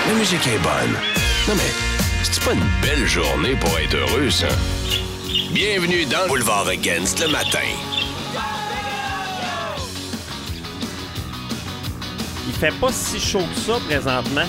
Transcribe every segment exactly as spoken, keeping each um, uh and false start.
La musique est bonne. Non mais, c'est pas une belle journée pour être heureux, ça? Bienvenue dans Boulevard Against le matin. Il fait pas si chaud que ça présentement.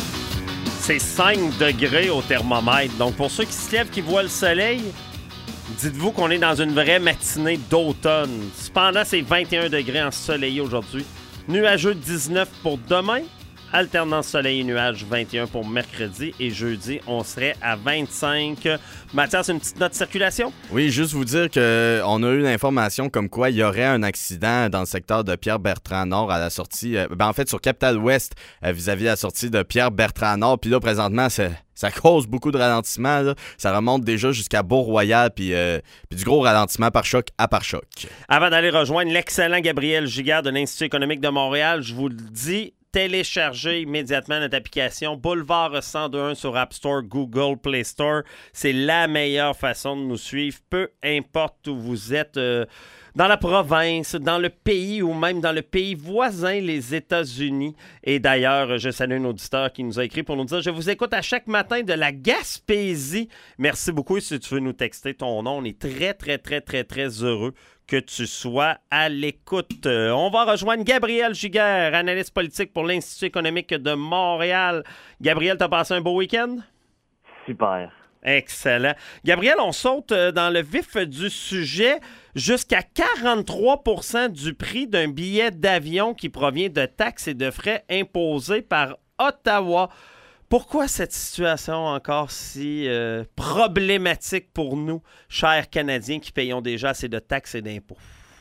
C'est cinq degrés au thermomètre. Donc pour ceux qui se lèvent, qui voient le soleil, dites-vous qu'on est dans une vraie matinée d'automne. Cependant, c'est vingt et un degrés ensoleillé aujourd'hui. Nuageux dix-neuf pour demain. Alternance soleil et nuages vingt et un pour mercredi. Et jeudi, on serait à vingt-cinq. Mathias, une petite note de circulation? Oui, juste vous dire qu'on a eu l'information comme quoi il y aurait un accident dans le secteur de Pierre-Bertrand-Nord à la sortie, euh, ben en fait sur Capitale-Ouest euh, vis-à-vis la sortie de Pierre-Bertrand-Nord. Puis là, présentement, c'est... Ça cause beaucoup de ralentissement. Là. Ça remonte déjà jusqu'à Beau-Royal, puis euh, du gros ralentissement par choc à par choc. Avant d'aller rejoindre l'excellent Gabriel Giguère de l'Institut économique de Montréal, je vous le dis, téléchargez immédiatement notre application Boulevard cent deux point un sur App Store, Google Play Store. C'est la meilleure façon de nous suivre, peu importe où vous êtes. Euh, dans la province, dans le pays ou même dans le pays voisin, les États-Unis. Et d'ailleurs, je salue un auditeur qui nous a écrit pour nous dire « Je vous écoute à chaque matin de la Gaspésie. » Merci beaucoup. Et si tu veux nous texter ton nom, on est très, très, très, très, très heureux que tu sois à l'écoute. Euh, on va rejoindre Gabriel Giguère, analyste politique pour l'Institut économique de Montréal. Gabriel, t'as passé un beau week-end? Super. Excellent. Gabriel, on saute dans le vif du sujet. Jusqu'à quarante-trois pour cent du prix d'un billet d'avion qui provient de taxes et de frais imposés par Ottawa. Pourquoi cette situation encore si euh, problématique pour nous, chers Canadiens qui payons déjà assez de taxes et d'impôts?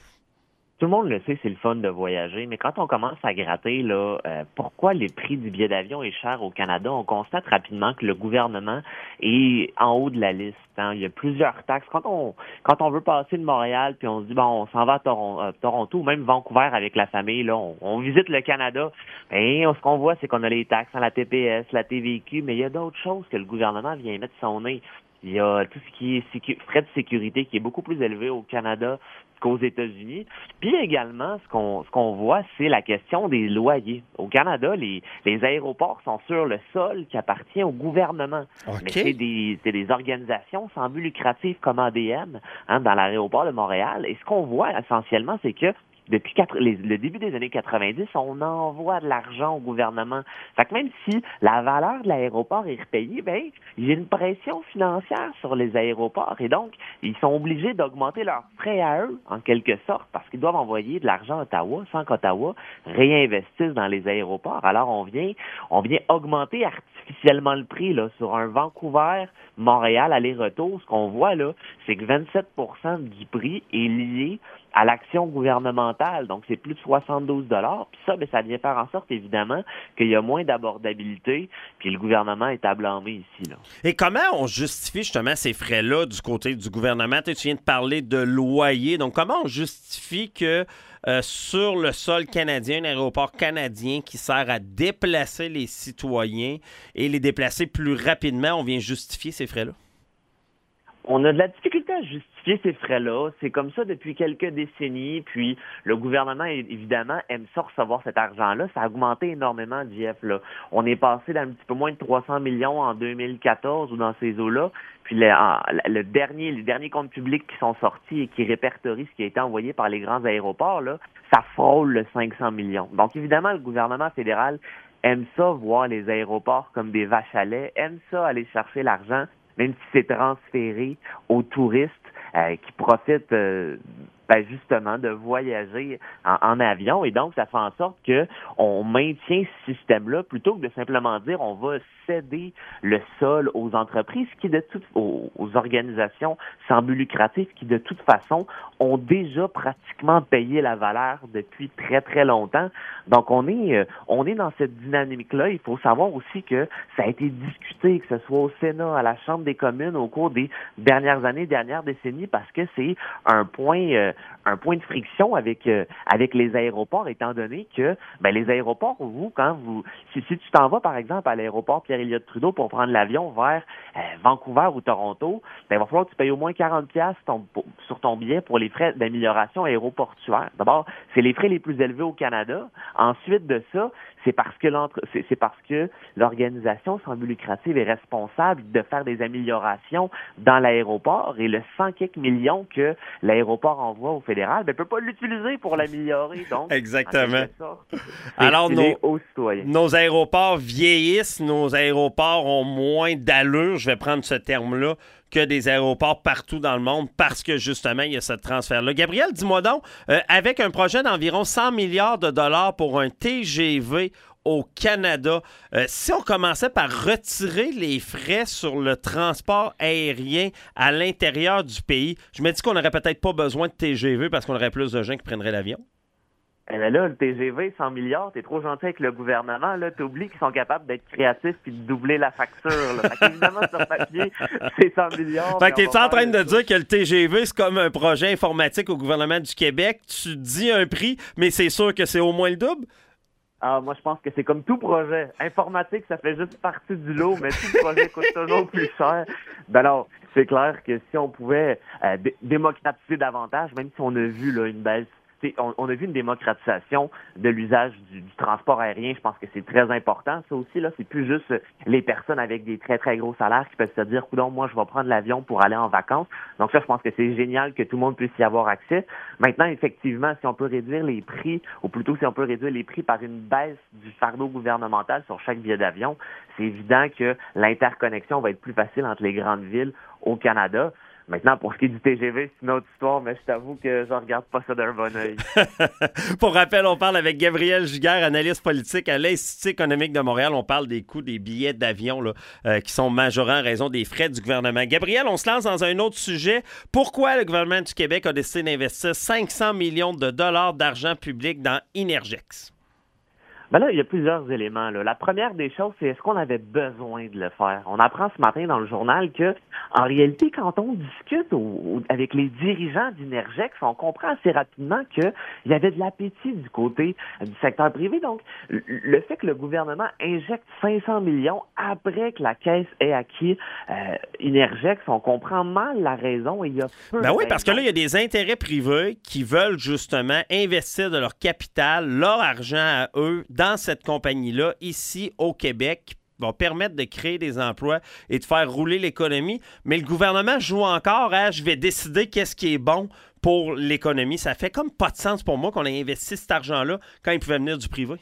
Tout le monde le sait, c'est le fun de voyager, mais quand on commence à gratter, là, euh, pourquoi les prix du billet d'avion est cher au Canada, on constate rapidement que le gouvernement est en haut de la liste. Hein. Il y a plusieurs taxes. Quand on quand on veut passer de Montréal, puis on se dit, bon, on s'en va à Toron- euh, Toronto ou même Vancouver avec la famille, là, on, on visite le Canada, et ce qu'on voit, c'est qu'on a les taxes, hein, la T P S, la T V Q, mais il y a d'autres choses que le gouvernement vient mettre son nez. Il y a tout ce qui est sécu- frais de sécurité qui est beaucoup plus élevé au Canada qu'aux États-Unis. Puis également, ce qu'on ce qu'on voit, c'est la question des loyers. Au Canada, les, les aéroports sont sur le sol qui appartient au gouvernement. Okay. Mais c'est des, c'est des organisations sans but lucratif comme A D M hein, dans l'aéroport de Montréal. Et ce qu'on voit essentiellement, c'est que depuis quatre, les, le début des années quatre-vingt-dix, on envoie de l'argent au gouvernement. Fait que même si la valeur de l'aéroport est repayée, ben, il y a une pression financière sur les aéroports et donc, ils sont obligés d'augmenter leurs frais à eux, en quelque sorte, parce qu'ils doivent envoyer de l'argent à Ottawa sans qu'Ottawa réinvestisse dans les aéroports. Alors, on vient, on vient augmenter artificiellement le prix, là, sur un Vancouver-Montréal aller-retour. Ce qu'on voit, là, c'est que vingt-sept pour cent du prix est lié à l'action gouvernementale. Donc, c'est plus de soixante-douze dollars. Puis ça, bien, ça vient faire en sorte, évidemment, qu'il y a moins d'abordabilité, puis le gouvernement est à blâmer ici, là. Et comment on justifie justement ces frais-là du côté du gouvernement? Tu viens de parler de loyer. Donc, comment on justifie que euh, sur le sol canadien, un aéroport canadien qui sert à déplacer les citoyens et les déplacer plus rapidement, on vient justifier ces frais-là? On a de la difficulté à justifier ces frais-là. C'est comme ça depuis quelques décennies. Puis le gouvernement, évidemment, aime ça recevoir cet argent-là. Ça a augmenté énormément, Jeff. Là. On est passé d'un petit peu moins de trois cents millions en deux mille quatorze ou dans ces eaux-là. Puis le, en, le dernier, les derniers comptes publics qui sont sortis et qui répertorient ce qui a été envoyé par les grands aéroports, là, ça frôle le cinq cents millions. Donc évidemment, le gouvernement fédéral aime ça voir les aéroports comme des vaches à lait, aime ça aller chercher l'argent, même si c'est transféré aux touristes euh, qui profitent euh, ben justement de voyager en, en avion. Et donc, ça fait en sorte que on maintient ce système-là plutôt que de simplement dire on va céder le sol aux entreprises qui de toute aux, aux organisations sans but lucratif qui de toute façon ont déjà pratiquement payé la valeur depuis très très longtemps. Donc on est euh, on est dans cette dynamique-là. Il faut savoir aussi que ça a été discuté, que ce soit au Sénat, à la Chambre des communes au cours des dernières années, dernières décennies, parce que c'est un point euh, un point de friction avec euh, avec les aéroports, étant donné que ben, les aéroports, vous, quand vous si, si tu t'en vas, par exemple, à l'aéroport Pierre-Éliott Trudeau pour prendre l'avion vers euh, Vancouver ou Toronto, ben, il va falloir que tu payes au moins quarante dollars ton, sur ton billet pour les frais d'amélioration aéroportuaire. D'abord, c'est les frais les plus élevés au Canada. Ensuite de ça, c'est parce que l'entre... c'est, c'est parce que l'organisation sans but lucratif est responsable de faire des améliorations dans l'aéroport et le cent quelques millions que l'aéroport envoie au fédéral, ben, ne peut pas l'utiliser pour l'améliorer. Donc, exactement. Sorte, alors, nos, aux citoyens. nos aéroports vieillissent, nos aéroports ont moins d'allure, je vais prendre ce terme-là, que des aéroports partout dans le monde parce que, justement, il y a ce transfert-là. Gabriel, dis-moi donc, euh, avec un projet d'environ cent milliards de dollars pour un T G V au Canada, euh, si on commençait par retirer les frais sur le transport aérien à l'intérieur du pays, je me dis qu'on n'aurait peut-être pas besoin de T G V parce qu'on aurait plus de gens qui prendraient l'avion. Eh bien là, le T G V, cent milliards, t'es trop gentil avec le gouvernement, là, t'oublies qu'ils sont capables d'être créatifs puis de doubler la facture, là. Fait qu'évidemment, sur papier, c'est cent milliards. Fait que t'es en train de dire que le T G V, c'est comme un projet informatique au gouvernement du Québec, tu dis un prix, mais c'est sûr que c'est au moins le double? Ah, moi, je pense que c'est comme tout projet. Informatique, ça fait juste partie du lot, mais tout projet coûte toujours plus cher. Ben alors, c'est clair que si on pouvait euh, dé- démocratiser davantage, même si on a vu là une baisse, on, on a vu une démocratisation de l'usage du, du transport aérien, je pense que c'est très important. Ça aussi, là, c'est plus juste les personnes avec des très, très gros salaires qui peuvent se dire, coudonc, moi, je vais prendre l'avion pour aller en vacances. Donc ça, je pense que c'est génial que tout le monde puisse y avoir accès. Maintenant, effectivement, si on peut réduire les prix, ou plutôt si on peut réduire les prix par une baisse du fardeau gouvernemental sur chaque billet d'avion, c'est évident que l'interconnexion va être plus facile entre les grandes villes au Canada. Maintenant, pour ce qui est du T G V, c'est une autre histoire, mais je t'avoue que je regarde pas ça d'un bon œil. Pour rappel, on parle avec Gabriel Giguère, analyste politique à l'Institut économique de Montréal. On parle des coûts des billets d'avion là, euh, qui sont majorés en raison des frais du gouvernement. Gabriel, on se lance dans un autre sujet. Pourquoi le gouvernement du Québec a décidé d'investir cinq cents millions de dollars d'argent public dans Inergex? Ben là, il y a plusieurs éléments, là. La première des choses, c'est est-ce qu'on avait besoin de le faire? On apprend ce matin dans le journal que, en réalité, quand on discute au, au, avec les dirigeants d'Inergex, on comprend assez rapidement qu'il y avait de l'appétit du côté du secteur privé. Donc, le fait que le gouvernement injecte cinq cents millions après que la Caisse ait acquis euh, Inergex, on comprend mal la raison et il y a peu Ben de oui, parce que raisons. là, il y a des intérêts privés qui veulent justement investir de leur capital, leur argent à eux, dans cette compagnie-là, ici au Québec, qui va permettre de créer des emplois et de faire rouler l'économie. Mais le gouvernement joue encore à « je vais décider qu'est-ce qui est bon pour l'économie ». Ça fait comme pas de sens pour moi qu'on ait investi cet argent-là quand il pouvait venir du privé.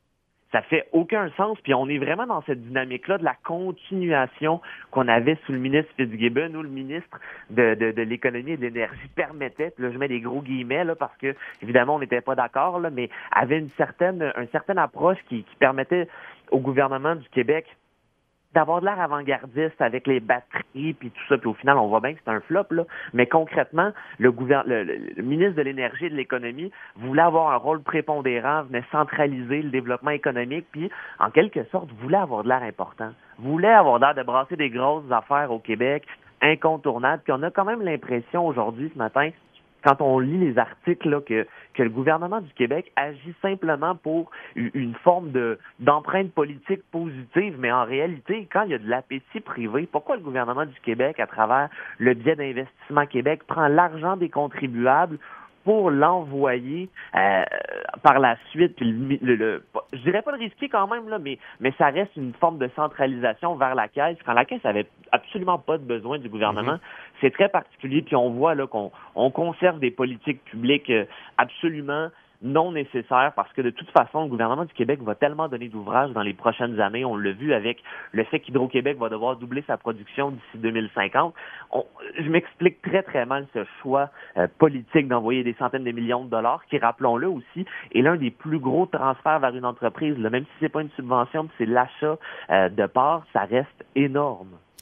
Ça fait aucun sens, puis on est vraiment dans cette dynamique-là de la continuation qu'on avait sous le ministre Fitzgibbon, où le ministre de, de, de l'économie et de l'énergie permettait, là je mets des gros guillemets là parce que évidemment on n'était pas d'accord là, mais avait une certaine, une certaine approche qui, qui permettait au gouvernement du Québec d'avoir de l'air avant-gardiste avec les batteries puis tout ça, puis au final, on voit bien que c'est un flop, là. Mais concrètement, le, gouver- le, le, le ministre de l'Énergie et de l'Économie voulait avoir un rôle prépondérant, venait centraliser le développement économique, puis en quelque sorte, voulait avoir de l'air important. Voulait avoir l'air de brasser des grosses affaires au Québec, incontournables, puis on a quand même l'impression aujourd'hui, ce matin, quand on lit les articles, là, que, que le gouvernement du Québec agit simplement pour une forme de d'empreinte politique positive, mais en réalité, quand il y a de l'appétit privé, pourquoi le gouvernement du Québec, à travers le biais d'Investissement Québec, prend l'argent des contribuables pour l'envoyer euh, par la suite, puis le, le, le, je dirais pas le risquer quand même, là, mais, mais ça reste une forme de centralisation vers la Caisse, quand la Caisse avait absolument pas de besoin du gouvernement. Mm-hmm. C'est très particulier, puis on voit là qu'on on conserve des politiques publiques euh, absolument non nécessaire parce que de toute façon, le gouvernement du Québec va tellement donner d'ouvrages dans les prochaines années. On l'a vu avec le fait qu'Hydro-Québec va devoir doubler sa production d'ici deux mille cinquante. On, je m'explique très, très mal ce choix euh, politique d'envoyer des centaines de millions de dollars qui, rappelons-le aussi, est l'un des plus gros transferts vers une entreprise. Là, même si c'est pas une subvention, c'est l'achat euh, de parts, ça reste énorme.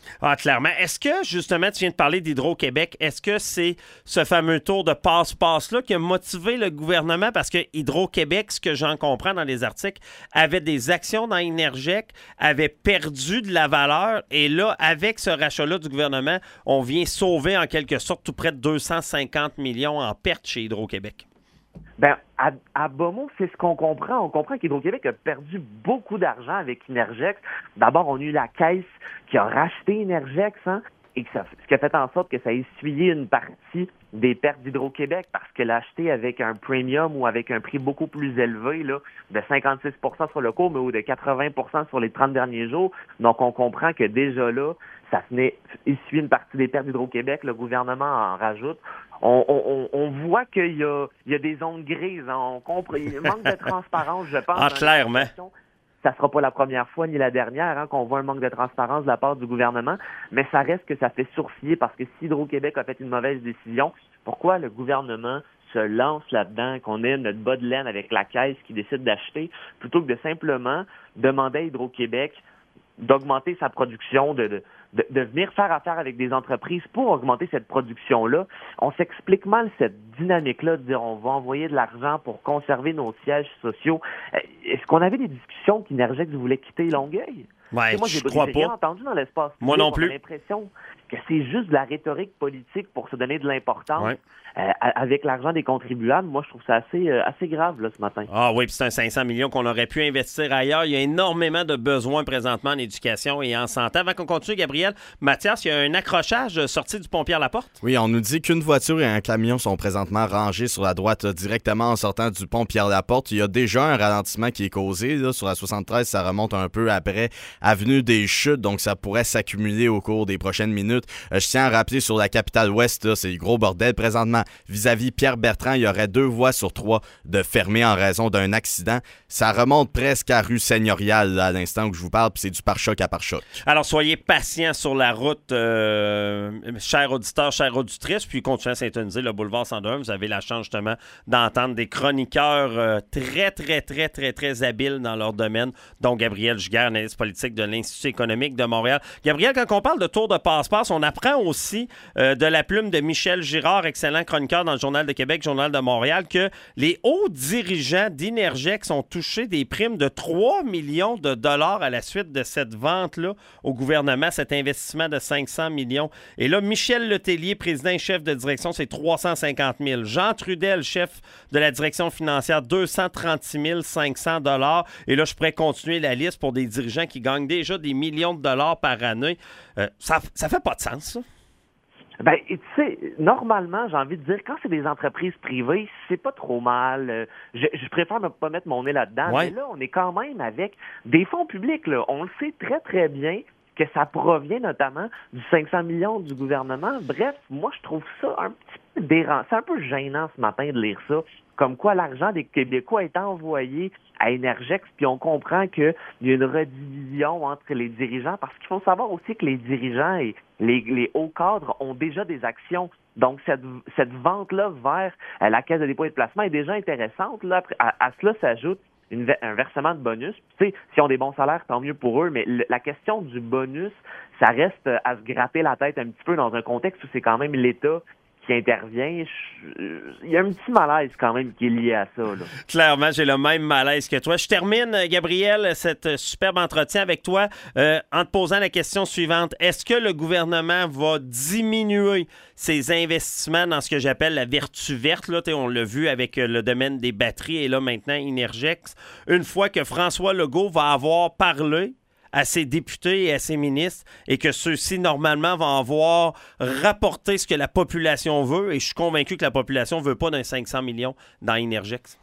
Ah, clairement. Est-ce que, justement, tu viens de parler d'Hydro-Québec, est-ce que c'est ce fameux tour de passe-passe-là qui a motivé le gouvernement? Parce que Hydro-Québec, ce que j'en comprends dans les articles, avait des actions dans Énergec, avait perdu de la valeur, et là, avec ce rachat-là du gouvernement, on vient sauver en quelque sorte tout près de deux cent cinquante millions en perte chez Hydro-Québec. Ben, à, à bas mot, c'est ce qu'on comprend. On comprend qu'Hydro-Québec a perdu beaucoup d'argent avec Énergex. D'abord, on a eu la Caisse qui a racheté Énergex, hein, et que ça, ce qui a fait en sorte que ça a essuyé une partie des pertes d'Hydro-Québec parce qu'elle l'a acheté avec un premium ou avec un prix beaucoup plus élevé, là, de cinquante-six pour cent sur le cours, mais ou de quatre-vingts pour cent sur les trente derniers jours. Donc, on comprend que déjà là, ça venait essuyer une partie des pertes d'Hydro-Québec. Le gouvernement en rajoute. On, on, on voit qu'il y a, il y a des zones grises. Hein. On comprend, il manque de transparence, je pense. Ah, clairement. Ça ne sera pas la première fois ni la dernière hein, qu'on voit un manque de transparence de la part du gouvernement, mais ça reste que ça fait sourciller parce que si Hydro-Québec a fait une mauvaise décision, pourquoi le gouvernement se lance là-dedans, qu'on ait notre bas de laine avec la Caisse qui décide d'acheter, plutôt que de simplement demander à Hydro-Québec d'augmenter sa production, de, de, de, de venir faire affaire avec des entreprises pour augmenter cette production-là. On s'explique mal cette dynamique-là de dire on va envoyer de l'argent pour conserver nos sièges sociaux. Est-ce qu'on avait des discussions qu'Énergex voulait quitter Longueuil? Ouais, moi, j'ai, je crois j'ai pas. rien entendu dans l'espace public. Moi non plus. On a l'impression que c'est juste de la rhétorique politique pour se donner de l'importance. Ouais. Euh, avec l'argent des contribuables, moi, je trouve ça assez, euh, assez grave là, ce matin. Ah oui, puis c'est un cinq cents millions qu'on aurait pu investir ailleurs. Il y a énormément de besoins présentement en éducation et en santé. Avant qu'on continue, Gabriel, Mathias, il y a un accrochage sorti du pont Pierre-Laporte? Oui, on nous dit qu'une voiture et un camion sont présentement rangés sur la droite là, directement en sortant du pont Pierre-Laporte. Il y a déjà un ralentissement qui est causé. Là, sur la soixante-treize, ça remonte un peu après Avenue des Chutes, donc ça pourrait s'accumuler au cours des prochaines minutes. Euh, je tiens à rappeler sur la Capitale-Ouest, là, c'est le gros bordel présentement. Vis-à-vis Pierre-Bertrand, il y aurait deux voies sur trois de fermées en raison d'un accident. Ça remonte presque à rue Seigneuriale là, à l'instant où je vous parle, puis c'est du pare-choc à pare-choc. Alors, soyez patients sur la route, euh, chers auditeurs, chères auditrices, puis continuez à s'intoniser le boulevard cent un. Vous avez la chance justement d'entendre des chroniqueurs euh, très, très, très, très, très habiles dans leur domaine, dont Gabriel Giguère, analyste politique de l'Institut économique de Montréal. Gabriel, quand on parle de tour de passe-passe, on apprend aussi euh, de la plume de Michel Girard, excellent chroniqueur dans le Journal de Québec, Journal de Montréal, que les hauts dirigeants d'Énergex ont touché des primes de trois millions de dollars à la suite de cette vente-là au gouvernement, cet investissement de cinq cents millions. Et là, Michel Letellier, président et chef de direction, c'est trois cent cinquante mille. Jean Trudel, chef de la direction financière, deux cent trente-six mille cinq cents dollars. Et là, je pourrais continuer la liste pour des dirigeants qui gagnent déjà des millions de dollars par année. Euh, ça, ça fait pas de sens, ça. Ben, tu sais, normalement, j'ai envie de dire, quand c'est des entreprises privées, c'est pas trop mal. Euh, Je, je préfère ne pas mettre mon nez là-dedans. Ouais. Mais là, on est quand même avec des fonds publics, là. On le sait très, très bien que ça provient notamment du cinq cents millions du gouvernement. Bref, moi, je trouve ça un petit peu dérangeant. C'est un peu gênant ce matin de lire ça. Comme quoi l'argent des Québécois est envoyé à Énergex, puis on comprend qu'il y a une redivision entre les dirigeants, parce qu'il faut savoir aussi que les dirigeants et les, les hauts cadres ont déjà des actions. Donc, cette, cette vente-là vers euh, la Caisse de dépôt et de placement est déjà intéressante. Là, à, à cela s'ajoute une, un versement de bonus. Tu sais, s'ils ont des bons salaires, tant mieux pour eux, mais le, la question du bonus, ça reste à se gratter la tête un petit peu dans un contexte où c'est quand même l'État qui intervient. Je, il y a un petit malaise quand même qui est lié à ça. Là. Clairement, j'ai le même malaise que toi. Je termine, Gabriel, cet superbe entretien avec toi euh, en te posant la question suivante. Est-ce que le gouvernement va diminuer ses investissements dans ce que j'appelle la vertu verte? Là, on l'a vu avec le domaine des batteries et là maintenant Énergex. Une fois que François Legault va avoir parlé à ses députés et à ses ministres et que ceux-ci, normalement, vont avoir rapporté ce que la population veut. Et je suis convaincu que la population ne veut pas d'un cinq cents millions dans Énergex.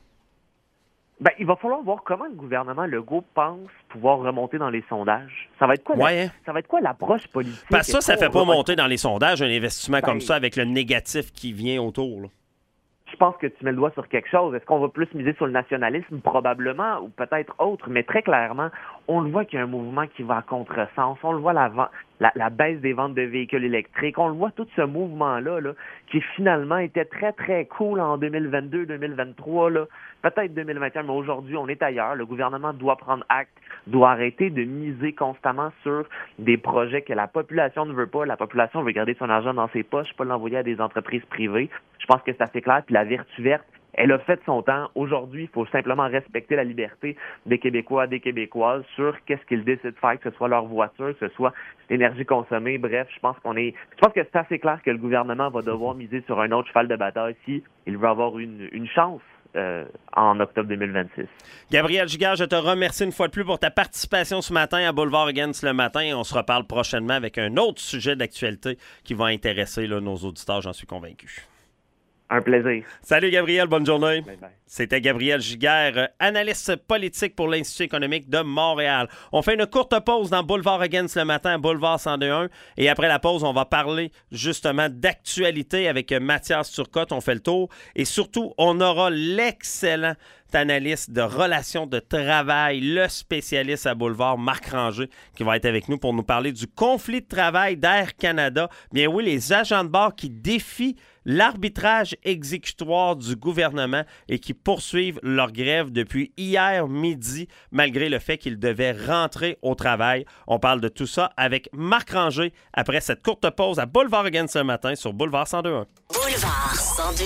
Ben, il va falloir voir comment le gouvernement Legault pense pouvoir remonter dans les sondages. Ça va être quoi, ouais, la, hein? ça va être quoi l'approche politique? Parce que ça, ça ne fait pas remonter... monter dans les sondages un investissement ben, comme ça avec le négatif qui vient autour, là. Je pense que tu mets le doigt sur quelque chose. Est-ce qu'on va plus miser sur le nationalisme? Probablement, ou peut-être autre, mais très clairement, on le voit qu'il y a un mouvement qui va à contresens. On le voit, la, la, la baisse des ventes de véhicules électriques. On le voit, tout ce mouvement-là, là, qui finalement était très, très cool en deux mille vingt-deux, deux mille vingt-trois, là, peut-être deux mille vingt et un, mais aujourd'hui, on est ailleurs. Le gouvernement doit prendre acte, doit arrêter de miser constamment sur des projets que la population ne veut pas. La population veut garder son argent dans ses poches, pas l'envoyer à des entreprises privées. Je pense que c'est assez clair. Puis la vertu verte, elle a fait son temps. Aujourd'hui, il faut simplement respecter la liberté des Québécois, des Québécoises sur qu'est-ce qu'ils décident de faire, que ce soit leur voiture, que ce soit l'énergie consommée. Bref, je pense qu'on est, je pense que c'est assez clair que le gouvernement va devoir miser sur un autre cheval de bataille si il veut avoir une, une chance euh, en octobre deux mille vingt-six. Gabriel Giguère, je te remercie une fois de plus pour ta participation ce matin à Boulevard Against le matin. On se reparle prochainement avec un autre sujet d'actualité qui va intéresser là, nos auditeurs, j'en suis convaincu. Un plaisir. Salut Gabriel, bonne journée. Bye bye. C'était Gabriel Giguère, analyste politique pour l'Institut économique de Montréal. On fait une courte pause dans Boulevard Against le matin, Boulevard cent deux point un. Et après la pause, on va parler justement d'actualité avec Mathias Turcotte. On fait le tour. Et surtout, on aura l'excellent analyste de relations de travail, le spécialiste à Boulevard, Marc Ranger, qui va être avec nous pour nous parler du conflit de travail d'Air Canada. Bien oui, les agents de bord qui défient l'arbitrage exécutoire du gouvernement et qui poursuivent leur grève depuis hier midi, malgré le fait qu'ils devaient rentrer au travail. On parle de tout ça avec Marc Ranger après cette courte pause à Boulevard Against ce matin sur Boulevard cent deux point un. Boulevard cent deux.